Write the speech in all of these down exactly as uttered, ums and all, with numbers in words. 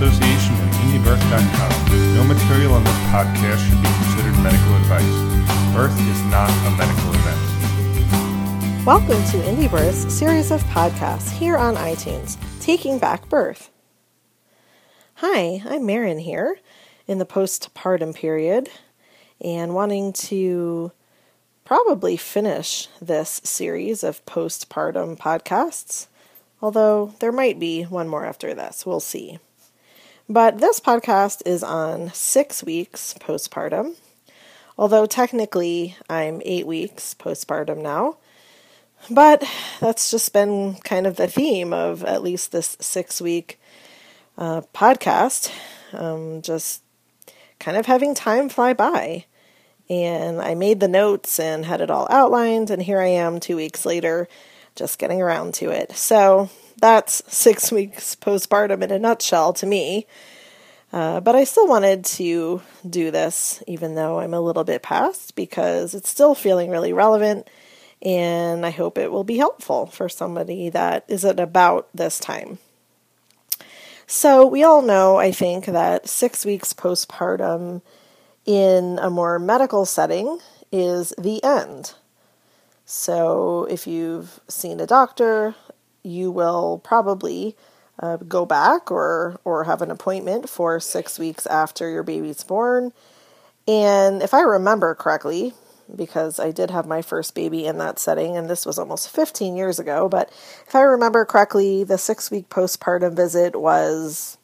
association with indie birth dot com. No material on this podcast should be considered medical advice. Birth is not a medical event. Welcome to IndieBirth's series of podcasts here on iTunes, Taking Back Birth. Hi, I'm Marin here in the postpartum period and wanting to probably finish this series of postpartum podcasts, although there might be one more after this. We'll see. But this podcast is on six weeks postpartum, although technically I'm eight weeks postpartum now. But that's just been kind of the theme of at least this six-week uh, podcast, um, just kind of having time fly by. And I made the notes and had it all outlined, and here I am two weeks later, just getting around to it. So that's six weeks postpartum in a nutshell to me. Uh, but I still wanted to do this, even though I'm a little bit past, because it's still feeling really relevant, and I hope it will be helpful for somebody that is at about this time. So we all know, I think, that six weeks postpartum in a more medical setting is the end. So if you've seen a doctor, you will probably uh, go back or, or have an appointment for six weeks after your baby's born. And if I remember correctly, because I did have my first baby in that setting, and this was almost fifteen years ago, but if I remember correctly, the six-week postpartum visit was,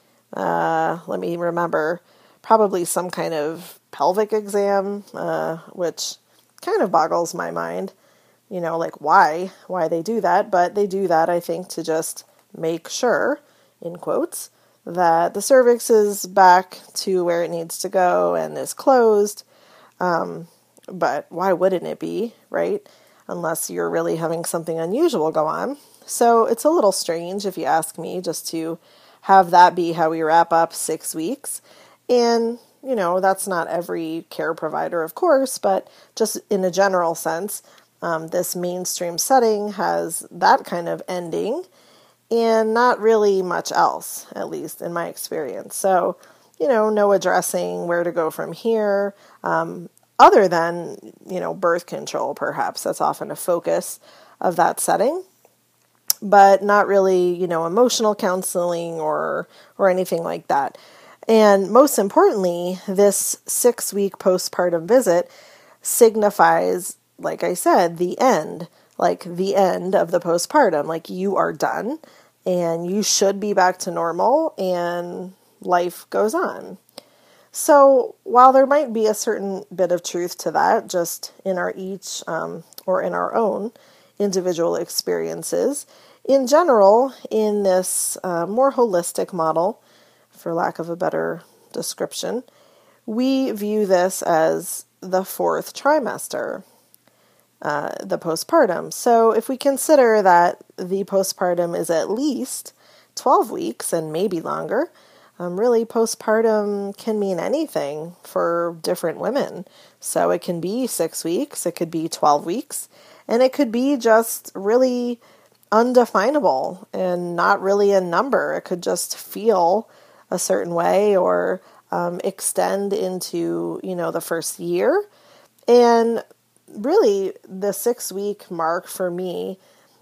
uh, let me remember, probably some kind of pelvic exam, uh, which kind of boggles my mind, you know, like why, why they do that, but they do that, I think, to just make sure, in quotes, that the cervix is back to where it needs to go and is closed, um, but why wouldn't it be, right, unless you're really having something unusual go on. So it's a little strange, if you ask me, just to have that be how we wrap up six weeks. And, you know, that's not every care provider, of course, but just in a general sense, um, this mainstream setting has that kind of ending and not really much else, at least in my experience. So, you know, no addressing where to go from here, um, other than, you know, birth control, perhaps. That's often a focus of that setting, but not really, you know, emotional counseling or or anything like that. And most importantly, this six-week postpartum visit signifies, like I said, the end, like the end of the postpartum. Like you are done and you should be back to normal and life goes on. So while there might be a certain bit of truth to that, just in our each um, or in our own individual experiences, in general, in this uh, more holistic model, for lack of a better description, we view this as the fourth trimester, uh, the postpartum. So if we consider that the postpartum is at least twelve weeks and maybe longer, um, really postpartum can mean anything for different women. So it can be six weeks, it could be twelve weeks, and it could be just really undefinable and not really a number. It could just feel a certain way or um, extend into, you know, the first year. And really the six week mark for me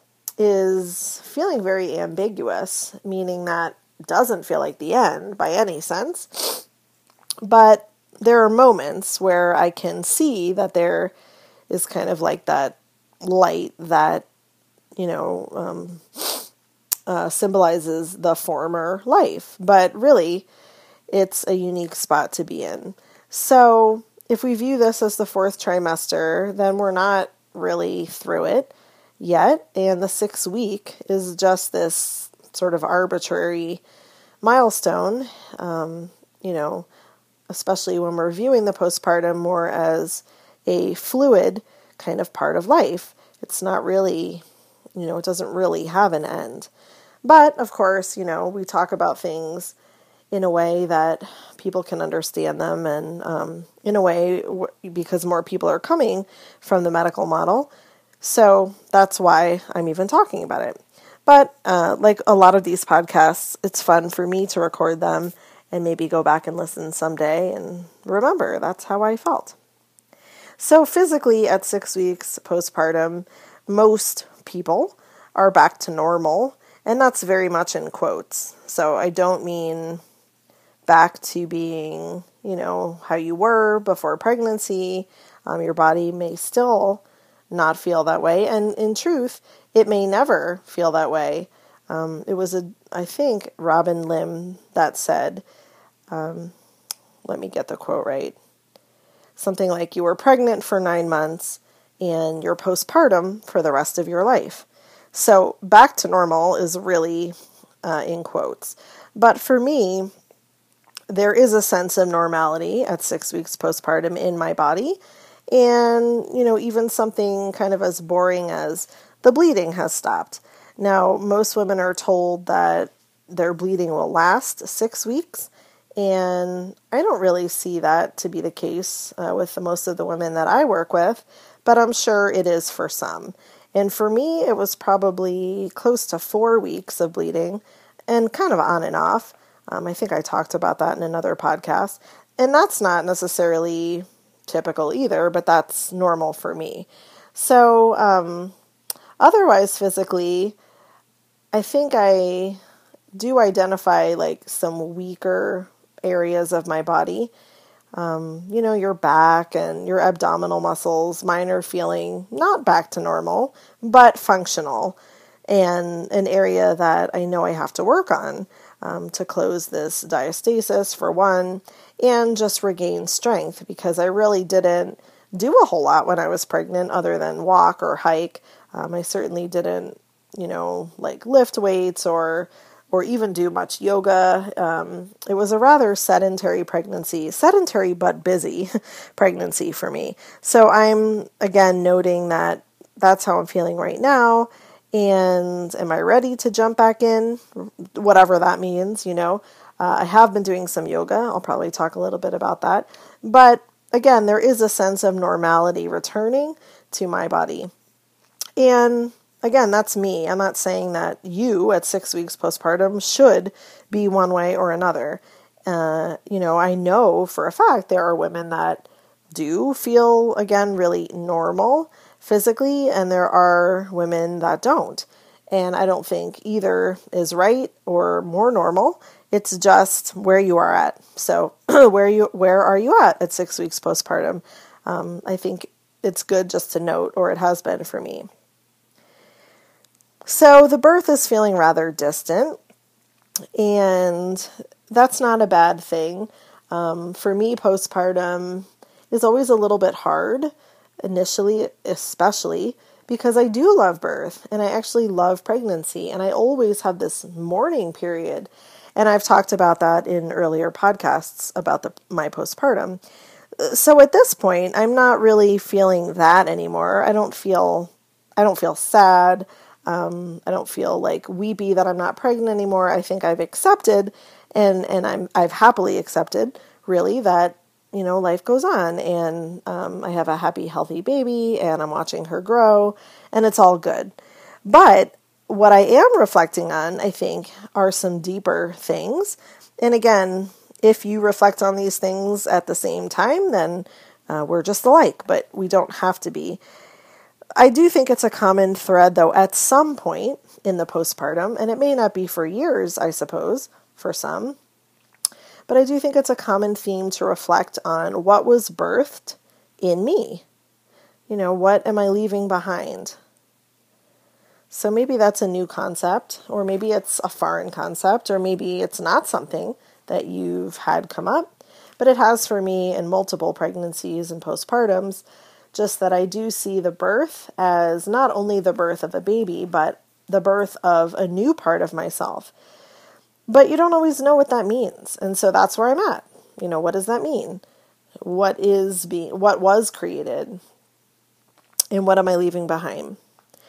is feeling very ambiguous, meaning that doesn't feel like the end by any sense. But there are moments where I can see that there is kind of like that light that, you know, um, Uh, symbolizes the former life, but really it's a unique spot to be in. So if we view this as the fourth trimester, then we're not really through it yet, and the sixth week is just this sort of arbitrary milestone, um, you know, especially when we're viewing the postpartum more as a fluid kind of part of life. It's not really, you know, it doesn't really have an end. But, of course, you know, we talk about things in a way that people can understand them and um, in a way w- because more people are coming from the medical model. So that's why I'm even talking about it. But uh, like a lot of these podcasts, it's fun for me to record them and maybe go back and listen someday and remember that's how I felt. So physically at six weeks postpartum, most people are back to normal, and that's very much in quotes. So I don't mean back to being, you know, how you were before pregnancy. Um, your body may still not feel that way, and in truth, it may never feel that way. Um, it was, a, I think, Robin Lim that said, um, let me get the quote right, something like you were pregnant for nine months and you're postpartum for the rest of your life. So back to normal is really uh, in quotes. But for me, there is a sense of normality at six weeks postpartum in my body. And, you know, even something kind of as boring as the bleeding has stopped. Now, most women are told that their bleeding will last six weeks. And I don't really see that to be the case uh, with the, most of the women that I work with, but I'm sure it is for some. And for me, it was probably close to four weeks of bleeding and kind of on and off. Um, I think I talked about that in another podcast. And that's not necessarily typical either, but that's normal for me. So um, otherwise, physically, I think I do identify like some weaker areas of my body. Um, you know, your back and your abdominal muscles, mine are feeling not back to normal, but functional, and an area that I know I have to work on um, to close this diastasis for one, and just regain strength, because I really didn't do a whole lot when I was pregnant other than walk or hike. Um, I certainly didn't, you know, like lift weights or or even do much yoga. Um, it was a rather sedentary pregnancy, sedentary but busy pregnancy for me. So I'm, again, noting that that's how I'm feeling right now. And am I ready to jump back in? Whatever that means, you know. Uh, I have been doing some yoga. I'll probably talk a little bit about that. But again, there is a sense of normality returning to my body. And again, that's me. I'm not saying that you at six weeks postpartum should be one way or another. Uh, you know, I know for a fact there are women that do feel, again, really normal physically, and there are women that don't. And I don't think either is right or more normal. It's just where you are at. So where you where are you at at six weeks postpartum? Um, I think it's good just to note, or it has been for me. So the birth is feeling rather distant, and that's not a bad thing. Um, for me, postpartum is always a little bit hard, initially especially, because I do love birth, and I actually love pregnancy, and I always have this mourning period, and I've talked about that in earlier podcasts about the, my postpartum. So at this point, I'm not really feeling that anymore. I don't feel, I don't feel sad. Um, I don't feel like weepy that I'm not pregnant anymore. I think I've accepted, and, and I'm, I've happily accepted, really, that, you know, life goes on, and um, I have a happy, healthy baby, and I'm watching her grow, and it's all good. But what I am reflecting on, I think, are some deeper things. And again, if you reflect on these things at the same time, then uh, we're just alike, but we don't have to be. I do think it's a common thread, though, at some point in the postpartum, and it may not be for years, I suppose, for some, but I do think it's a common theme to reflect on what was birthed in me. You know, what am I leaving behind? So maybe that's a new concept, or maybe it's a foreign concept, or maybe it's not something that you've had come up, but it has for me in multiple pregnancies and postpartums. Just that I do see the birth as not only the birth of a baby, but the birth of a new part of myself. But you don't always know what that means. And so that's where I'm at. You know, what does that mean? What is being, what was created? And what am I leaving behind?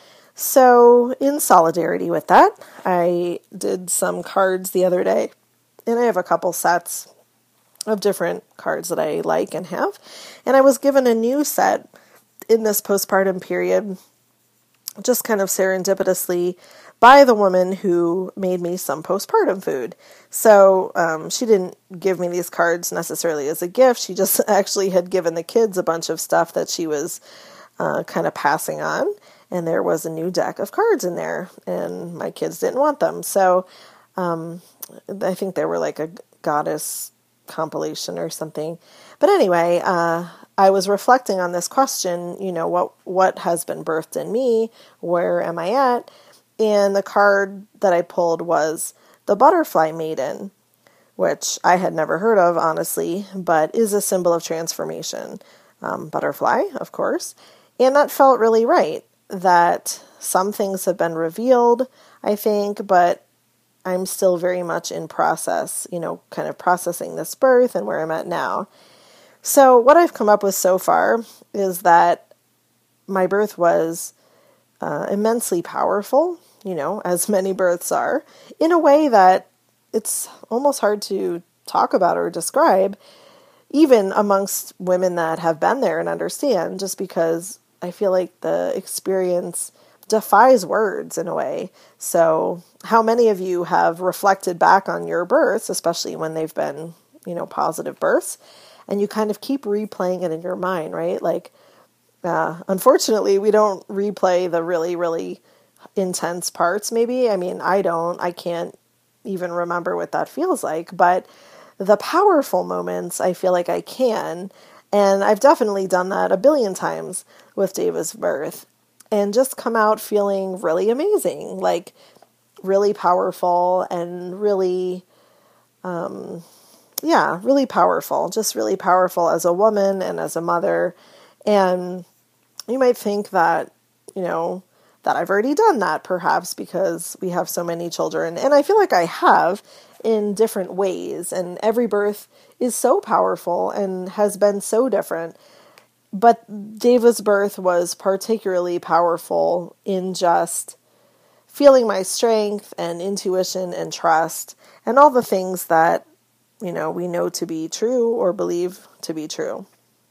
So in solidarity with that, I did some cards the other day. And I have a couple sets of different cards that I like and have. And I was given a new set in this postpartum period just kind of serendipitously by the woman who made me some postpartum food. So um, she didn't give me these cards necessarily as a gift. She just actually had given the kids a bunch of stuff that she was uh, kind of passing on. And there was a new deck of cards in there, and my kids didn't want them. So um, I think they were like a goddess compilation or something. But anyway, uh, I was reflecting on this question, you know, what what has been birthed in me? Where am I at? And the card that I pulled was the Butterfly Maiden, which I had never heard of, honestly, but is a symbol of transformation. Um, butterfly, of course. And that felt really right, that some things have been revealed, I think, but I'm still very much in process, you know, kind of processing this birth and where I'm at now. So what I've come up with so far is that my birth was uh, immensely powerful, you know, as many births are, in a way that it's almost hard to talk about or describe, even amongst women that have been there and understand, just because I feel like the experience defies words in a way. So how many of you have reflected back on your births, especially when they've been, you know, positive births, and you kind of keep replaying it in your mind, right? Like, uh, unfortunately, we don't replay the really, really intense parts, maybe. I mean, I don't. I can't even remember what that feels like. But the powerful moments, I feel like I can. And I've definitely done that a billion times with David's birth. And just come out feeling really amazing. Like, really powerful and really... Um, Yeah, really powerful, just really powerful as a woman and as a mother. And you might think that, you know, that I've already done that perhaps because we have so many children. And I feel like I have in different ways. And every birth is so powerful and has been so different. But David's birth was particularly powerful in just feeling my strength and intuition and trust and all the things that, you know, we know to be true or believe to be true.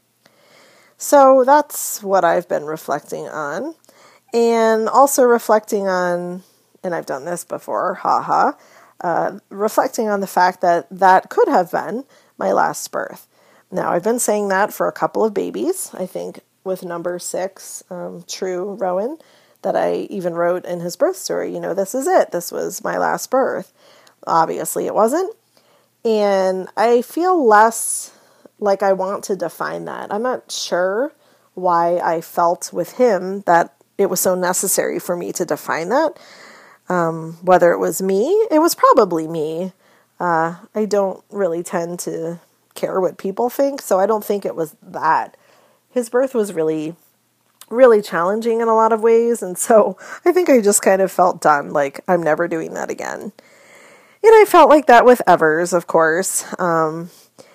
So that's what I've been reflecting on. And also reflecting on, and I've done this before, haha, uh, reflecting on the fact that that could have been my last birth. Now, I've been saying that for a couple of babies. I think with number six, um, True Rowan, that I even wrote in his birth story, you know, this is it. This was my last birth. Obviously, it wasn't. And I feel less like I want to define that. I'm not sure why I felt with him that it was so necessary for me to define that. Um, whether it was me, it was probably me. Uh, I don't really tend to care what people think, so I don't think it was that. His birth was really, really challenging in a lot of ways, and so I think I just kind of felt done, like I'm never doing that again. And I felt like that with Evers, of course. Um,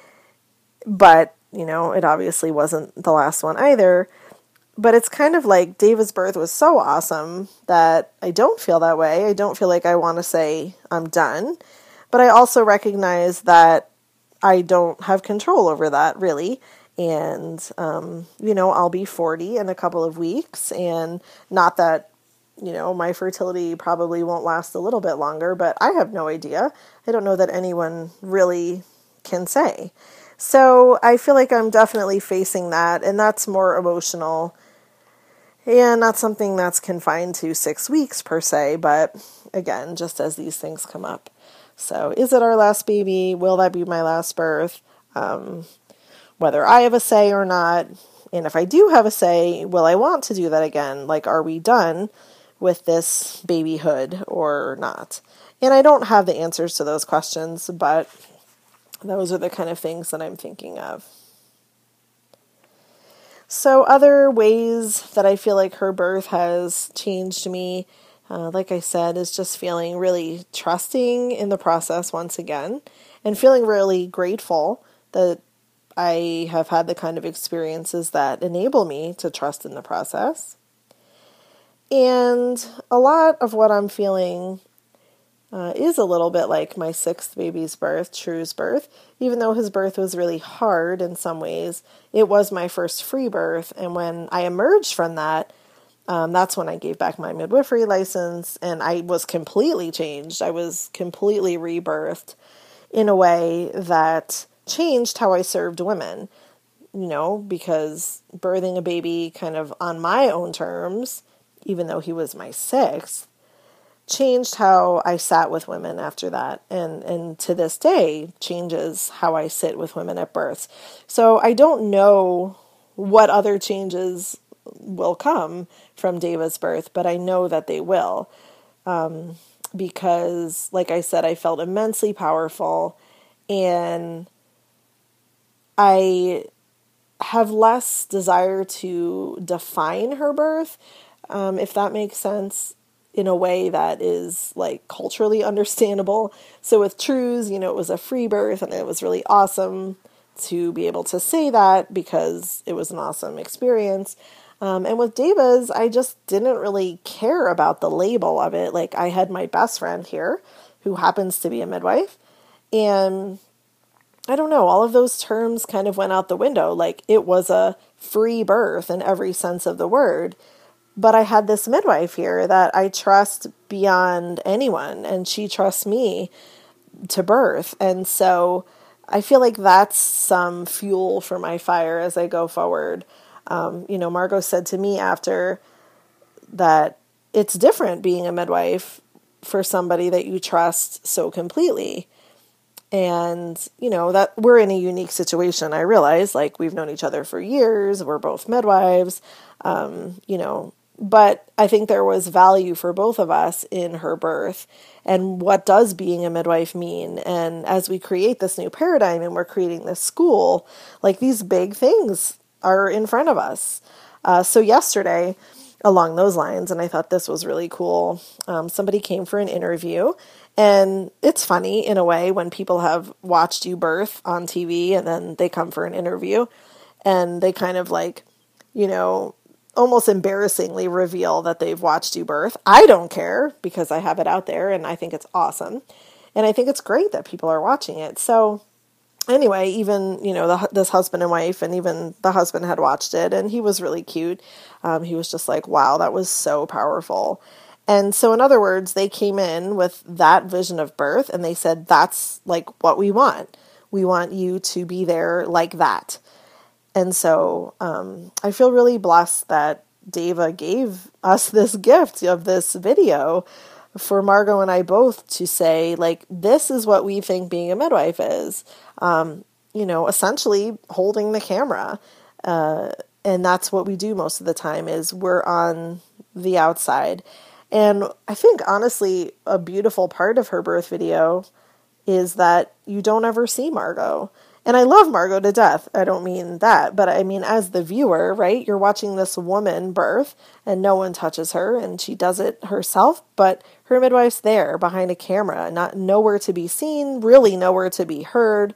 but, you know, it obviously wasn't the last one either. But it's kind of like David's birth was so awesome that I don't feel that way. I don't feel like I want to say I'm done. But I also recognize that I don't have control over that, really. And, um, you know, I'll be forty in a couple of weeks. And not that, you know, my fertility probably won't last a little bit longer, but I have no idea. I don't know that anyone really can say. So I feel like I'm definitely facing that, and that's more emotional and not something that's confined to six weeks per se, but again, just as these things come up. So is it our last baby? Will that be my last birth? Um, whether I have a say or not, and if I do have a say, will I want to do that again? Like, are we done with this babyhood or not? And I don't have the answers to those questions, but those are the kind of things that I'm thinking of. So other ways that I feel like her birth has changed me, uh, like I said, is just feeling really trusting in the process once again, and feeling really grateful that I have had the kind of experiences that enable me to trust in the process. And a lot of what I'm feeling uh, is a little bit like my sixth baby's birth, True's birth. Even though his birth was really hard in some ways, it was my first free birth. And when I emerged from that, Um, that's when I gave back my midwifery license, and I was completely changed. I was completely rebirthed in a way that changed how I served women, you know, because birthing a baby kind of on my own terms, even though he was my sixth, changed how I sat with women after that. And, and to this day, changes how I sit with women at births. So I don't know what other changes will come from Deva's birth, but I know that they will. Um, because, like I said, I felt immensely powerful, and I have less desire to define her birth, um, if that makes sense, in a way that is like culturally understandable. So with True's, you know, it was a free birth, and it was really awesome to be able to say that because it was an awesome experience. Um, and with Deva's, I just didn't really care about the label of it. Like, I had my best friend here who happens to be a midwife, and I don't know, all of those terms kind of went out the window. Like, it was a free birth in every sense of the word. But I had this midwife here that I trust beyond anyone, and she trusts me to birth. And so I feel like that's some fuel for my fire as I go forward. Um, you know, Margot said to me after that it's different being a midwife for somebody that you trust so completely. And, you know, that we're in a unique situation. I realize, like, we've known each other for years. We're both midwives, um, you know, but I think there was value for both of us in her birth. And what does being a midwife mean? And as we create this new paradigm and we're creating this school, like, these big things are in front of us. Uh, so yesterday, along those lines, and I thought this was really cool, um, somebody came for an interview. And it's funny in a way when people have watched you birth on T V and then they come for an interview and they kind of like, you know, almost embarrassingly reveal that they've watched you birth. I don't care because I have it out there and I think it's awesome. And I think it's great that people are watching it. So anyway, even, you know, the, this husband and wife, and even the husband had watched it, and he was really cute. Um, he was just like, wow, that was so powerful. And so in other words, they came in with that vision of birth, and they said, that's like what we want. We want you to be there like that. And so um, I feel really blessed that Deva gave us this gift of this video for Margot and I both to say, like, this is what we think being a midwife is. Um, you know, essentially holding the camera. Uh, and that's what we do most of the time, is we're on the outside. And I think, honestly, a beautiful part of her birth video is that you don't ever see Margot. And I love Margot to death. I don't mean that. But I mean, as the viewer, right, you're watching this woman birth and no one touches her and she does it herself. But her midwife's there behind a camera, not nowhere to be seen, really nowhere to be heard.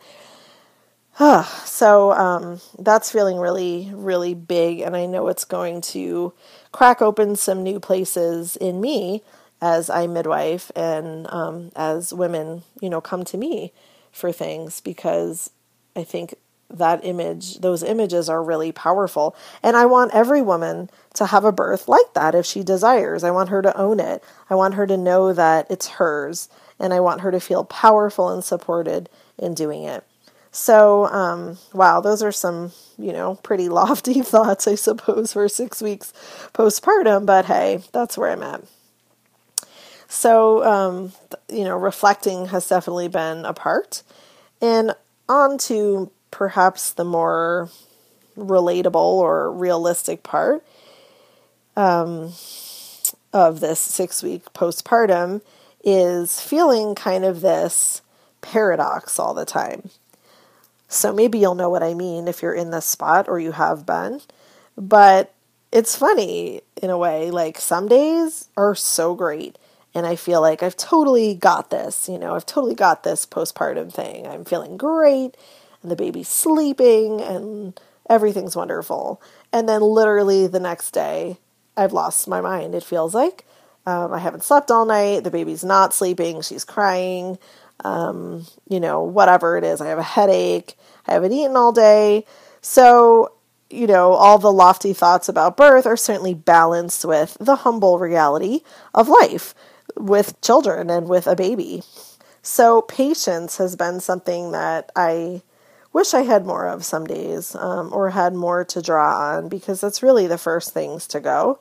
So um, that's feeling really, really big. And I know it's going to crack open some new places in me as I midwife and um, as women, you know, come to me for things, because I think that image, those images are really powerful. And I want every woman to have a birth like that if she desires. I want her to own it. I want her to know that it's hers. And I want her to feel powerful and supported in doing it. So, um, wow, those are some, you know, pretty lofty thoughts, I suppose, for six weeks postpartum. But hey, that's where I'm at. So, um, you know, reflecting has definitely been a part. And on to perhaps the more relatable or realistic part um, of this six-week postpartum is feeling kind of this paradox all the time. So maybe you'll know what I mean if you're in this spot or you have been. But it's funny in a way, like some days are so great. And I feel like I've totally got this, you know, I've totally got this postpartum thing. I'm feeling great, and the baby's sleeping, and everything's wonderful. And then literally the next day, I've lost my mind, it feels like. Um, I haven't slept all night, the baby's not sleeping, she's crying, um, you know, whatever it is. I have a headache, I haven't eaten all day. So you know, all the lofty thoughts about birth are certainly balanced with the humble reality of life with children and with a baby. So patience has been something that I wish I had more of some days, um, or had more to draw on, because that's really the first things to go.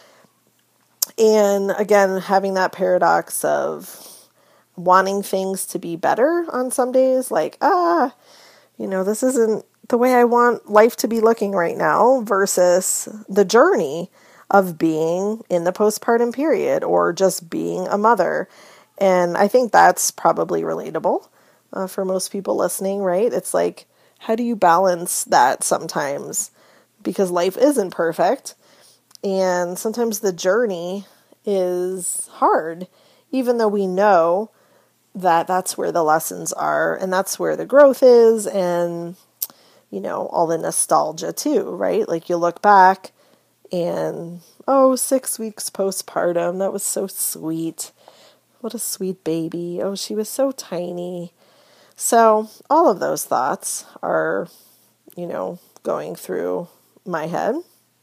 And again, having that paradox of wanting things to be better on some days, like, ah, you know, this isn't the way I want life to be looking right now, versus the journey of being in the postpartum period or just being a mother. And I think that's probably relatable uh, for most people listening, right? It's like, how do you balance that sometimes? Because life isn't perfect. And sometimes the journey is hard, even though we know that that's where the lessons are and that's where the growth is, and, you know, all the nostalgia too, right? Like you look back and, oh, six weeks postpartum, that was so sweet. What a sweet baby. Oh, she was so tiny. So all of those thoughts are, you know, going through my head.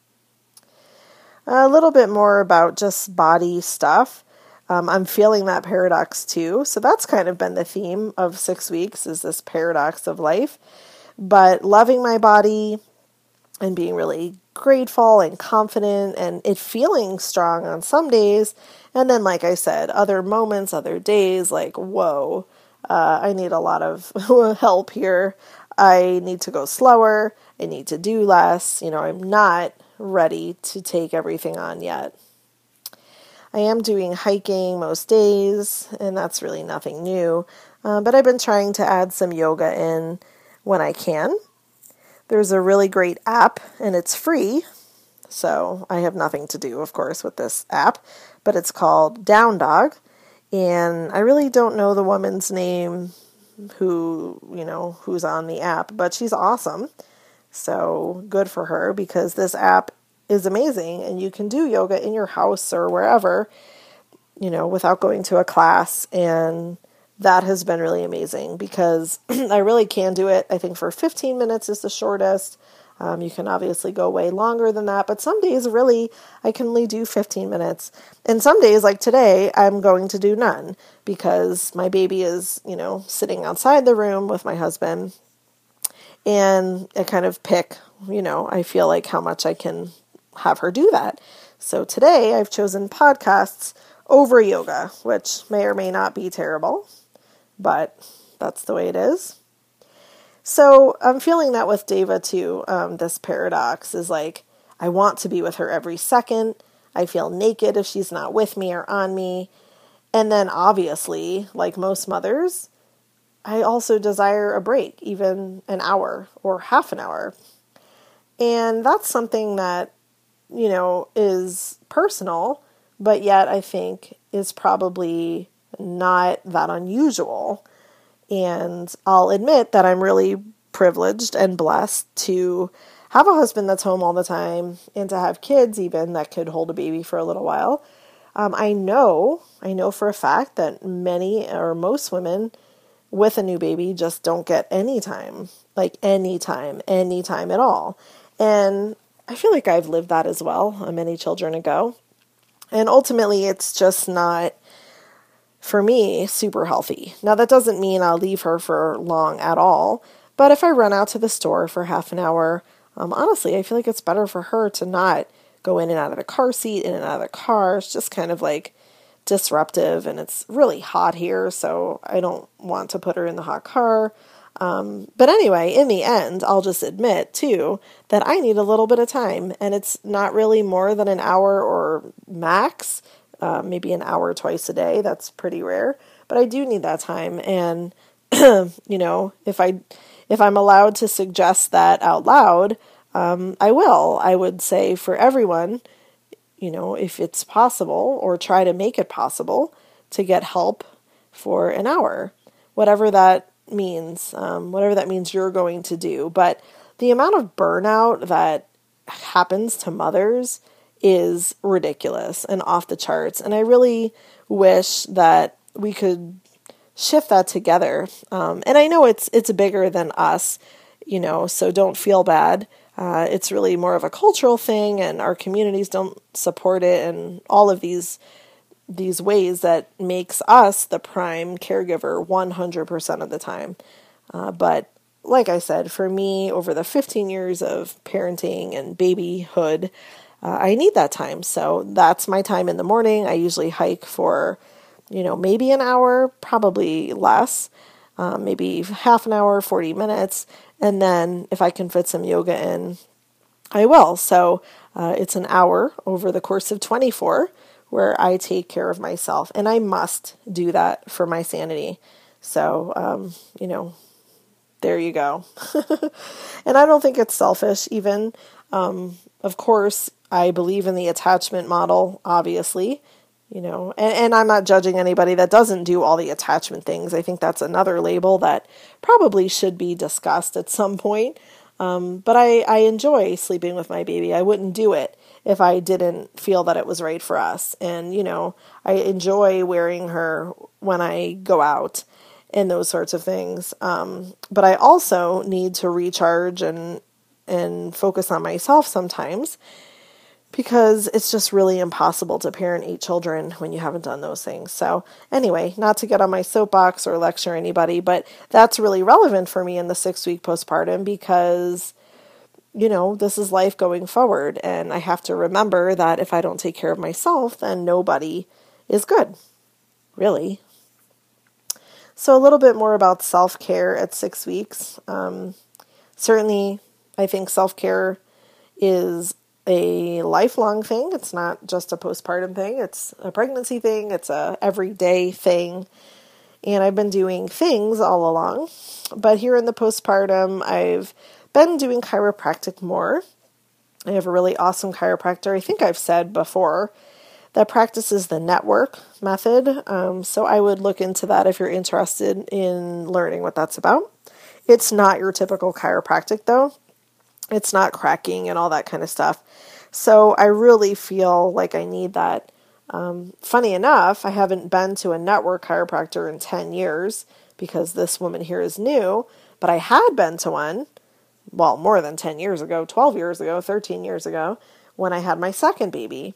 A little bit more about just body stuff. Um, I'm feeling that paradox too. So that's kind of been the theme of six weeks, is this paradox of life. But loving my body and being really grateful and confident and it feeling strong on some days. And then, like I said, other moments, other days, like, whoa, uh, I need a lot of help here. I need to go slower. I need to do less. You know, I'm not ready to take everything on yet. I am doing hiking most days, and that's really nothing new. Uh, but I've been trying to add some yoga in when I can. There's a really great app, and it's free. So I have nothing to do, of course, with this app. But it's called Down Dog. And I really don't know the woman's name who, you know, who's on the app. But she's awesome. So good for her, because this app is amazing, and you can do yoga in your house or wherever, you know, without going to a class. And that has been really amazing, because I really can do it. I think for fifteen minutes is the shortest. Um, you can obviously go way longer than that, but some days really I can only do fifteen minutes. And some days, like today, I'm going to do none, because my baby is, you know, sitting outside the room with my husband, and I kind of pick, you know, I feel like how much I can have her do that. So today I've chosen podcasts over yoga, which may or may not be terrible, but that's the way it is. So I'm feeling that with Deva too. Um, this paradox is like, I want to be with her every second. I feel naked if she's not with me or on me. And then obviously, like most mothers, I also desire a break, even an hour or half an hour. And that's something that, you know, is personal, but yet I think is probably not that unusual. And I'll admit that I'm really privileged and blessed to have a husband that's home all the time, and to have kids even that could hold a baby for a little while. Um, I know, I know for a fact that many or most women with a new baby just don't get any time, like any time, any time at all. And I feel like I've lived that as well many children ago. And ultimately, it's just not, for me, super healthy. Now, that doesn't mean I'll leave her for long at all. But if I run out to the store for half an hour, um, honestly, I feel like it's better for her to not go in and out of the car seat, in and out of the car. It's just kind of like disruptive, and it's really hot here, so I don't want to put her in the hot car. Um, but anyway, in the end, I'll just admit, too, that I need a little bit of time, and it's not really more than an hour or max, uh, maybe an hour twice a day. That's pretty rare, but I do need that time. And, you know, if I, if I'm allowed to suggest that out loud, um, I will. I would say for everyone, you know, if it's possible, or try to make it possible to get help for an hour, whatever that means, um, whatever that means you're going to do. But the amount of burnout that happens to mothers is ridiculous and off the charts. And I really wish that we could shift that together. Um, and I know it's, it's bigger than us, you know, so don't feel bad. Uh, it's really more of a cultural thing, and our communities don't support it, and all of these these ways that makes us the prime caregiver one hundred percent of the time. Uh, but like I said, for me, over the fifteen years of parenting and babyhood, uh, I need that time. So that's my time in the morning. I usually hike for, you know, maybe an hour, probably less, um, maybe half an hour, forty minutes. And then if I can fit some yoga in, I will. So uh, it's an hour over the course of twenty-four where I take care of myself. And I must do that for my sanity. So, um, you know, there you go. And I don't think it's selfish even. Um, of course, I believe in the attachment model, obviously. You know, and, and I'm not judging anybody that doesn't do all the attachment things. I think that's another label that probably should be discussed at some point. Um, but I, I enjoy sleeping with my baby. I wouldn't do it if I didn't feel that it was right for us. And, you know, I enjoy wearing her when I go out and those sorts of things. Um, but I also need to recharge and, and focus on myself sometimes, because it's just really impossible to parent eight children when you haven't done those things. So anyway, not to get on my soapbox or lecture anybody, but that's really relevant for me in the six-week postpartum because, you know, this is life going forward. And I have to remember that if I don't take care of myself, then nobody is good, really. So a little bit more about self-care at six weeks. Um, certainly, I think self-care is a lifelong thing. It's not just a postpartum thing. It's a pregnancy thing. It's a everyday thing. And I've been doing things all along. But here in the postpartum, I've been doing chiropractic more. I have a really awesome chiropractor. I think I've said before that practices the network method. Um, so I would look into that if you're interested in learning what that's about. It's not your typical chiropractic though. It's not cracking and all that kind of stuff. So I really feel like I need that. Um, funny enough, I haven't been to a network chiropractor in ten years because this woman here is new, but I had been to one, well, more than ten years ago, twelve years ago, thirteen years ago, when I had my second baby.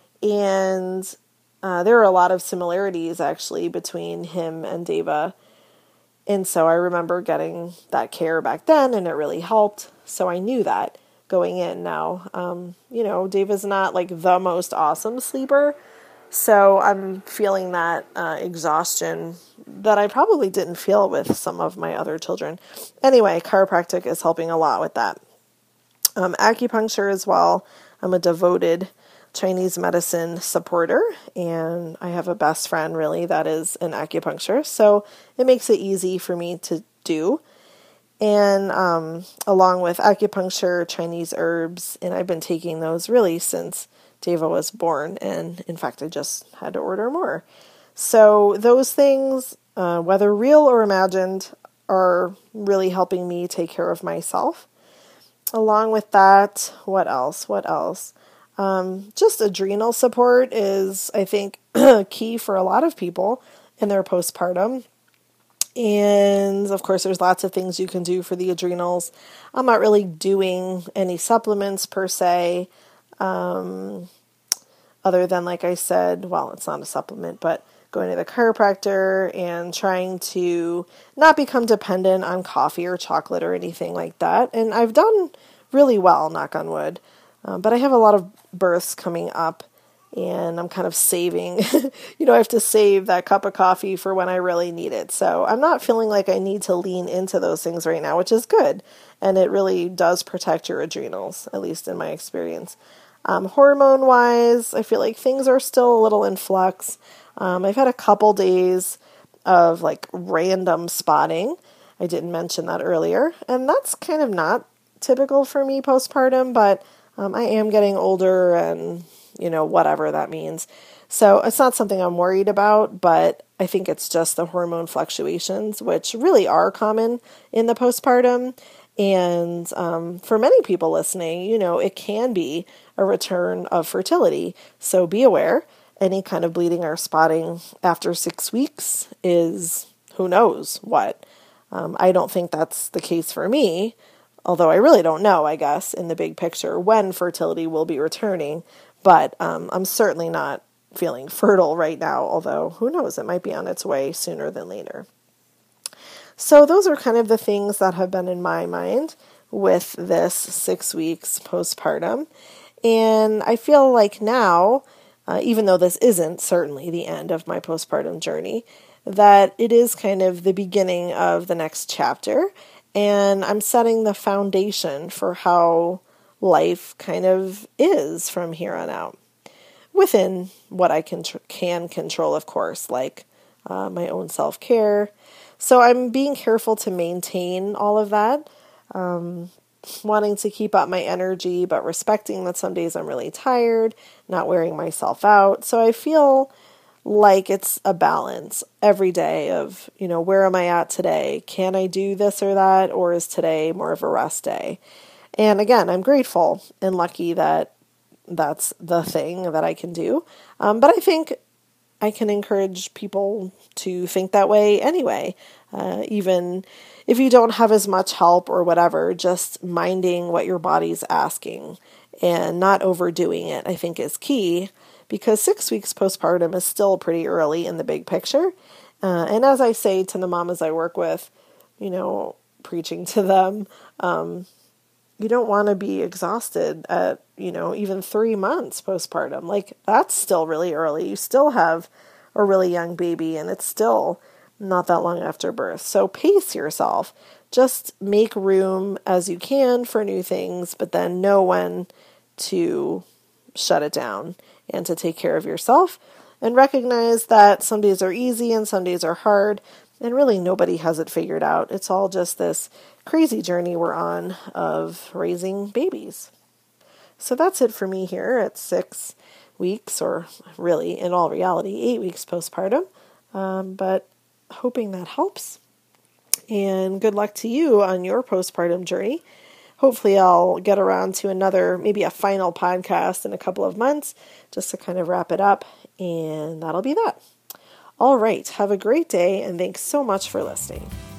And uh, there are a lot of similarities actually between him and Deva. And so I remember getting that care back then, and it really helped. So I knew that going in now. Um, you know, Deva's not like the most awesome sleeper. So I'm feeling that uh, exhaustion that I probably didn't feel with some of my other children. Anyway, chiropractic is helping a lot with that. Um, acupuncture as well. I'm a devoted Chinese medicine supporter, and I have a best friend really that is an acupuncturist, so it makes it easy for me to do. And um, along with acupuncture, Chinese herbs, and I've been taking those really since Deva was born, and in fact I just had to order more. So those things, uh, whether real or imagined, are really helping me take care of myself. Along with that, what else? What else? Um, just adrenal support is, I think, key for a lot of people in their postpartum. And of course, there's lots of things you can do for the adrenals. I'm not really doing any supplements per se, um, other than, like I said, well, it's not a supplement, but going to the chiropractor and trying to not become dependent on coffee or chocolate or anything like that. And I've done really well, knock on wood. Um, but I have a lot of births coming up, and I'm kind of saving, you know, I have to save that cup of coffee for when I really need it. So I'm not feeling like I need to lean into those things right now, which is good. And it really does protect your adrenals, at least in my experience. Um, hormone-wise, I feel like things are still a little in flux. Um, I've had a couple days of like random spotting. I didn't mention that earlier. And that's kind of not typical for me postpartum, but Um, I am getting older and, you know, whatever that means. So it's not something I'm worried about, but I think it's just the hormone fluctuations, which really are common in the postpartum. And um, for many people listening, you know, it can be a return of fertility. So be aware, any kind of bleeding or spotting after six weeks is who knows what. Um, I don't think that's the case for me. although I really don't know, I guess, in the big picture, when fertility will be returning. But um, I'm certainly not feeling fertile right now, although who knows, it might be on its way sooner than later. So those are kind of the things that have been in my mind with this six weeks postpartum. And I feel like now, uh, even though this isn't certainly the end of my postpartum journey, that it is kind of the beginning of the next chapter. And I'm setting the foundation for how life kind of is from here on out. Within what I can, can control, of course, like uh, my own self-care. So I'm being careful to maintain all of that, um, wanting to keep up my energy, but respecting that some days I'm really tired, not wearing myself out. So I feel like it's a balance every day of, you know, where am I at today? Can I do this or that? Or is today more of a rest day? And again, I'm grateful and lucky that that's the thing that I can do. Um, but I think I can encourage people to think that way anyway. Uh, even if you don't have as much help or whatever, just minding what your body's asking and not overdoing it, I think is key, because six weeks postpartum is still pretty early in the big picture. Uh, and as I say to the mamas I work with, you know, preaching to them, um, you don't want to be exhausted at, you know, even three months postpartum. Like, that's still really early. You still have a really young baby, and it's still not that long after birth. So pace yourself. Just make room as you can for new things, but then know when to shut it down and to take care of yourself, and recognize that some days are easy and some days are hard, and really nobody has it figured out. It's all just this crazy journey we're on of raising babies. So that's it for me here at six weeks, or really, in all reality, eight weeks postpartum. Um, but hoping that helps. And good luck to you on your postpartum journey. Hopefully I'll get around to another, maybe a final podcast in a couple of months, just to kind of wrap it up. And that'll be that. All right. Have a great day, and thanks so much for listening.